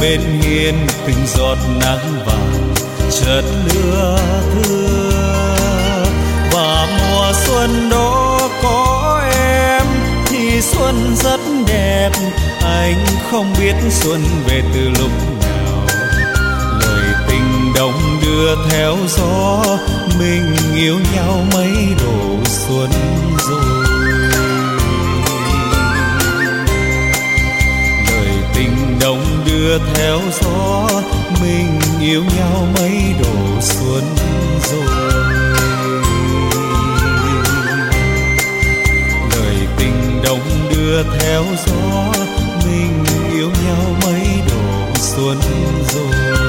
bên hiên từng giọt nắng vàng chợt lưa thưa. Và mùa xuân đó có em thì xuân rất đẹp, anh không biết xuân về từ lúc nào. Lời tình đồng đưa theo gió, mình yêu nhau mấy độ xuân rồi. Lời tình đồng đưa theo gió, mình yêu nhau mấy độ xuân rồi. Lời tình đồng đưa theo gió, mình yêu nhau mấy độ xuân rồi.